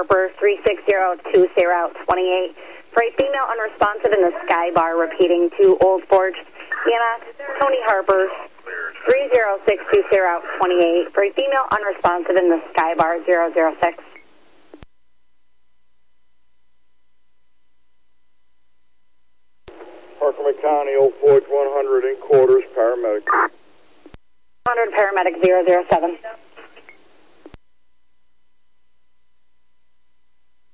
Harper, 360-2028. For a female unresponsive in the Sky Bar, repeating to Old Forge, EMS, Tony Harper, 306-2028. For a female unresponsive in the Sky Bar, 006. Parkland County, Old Forge 100 in quarters, paramedic. 100 paramedic 007.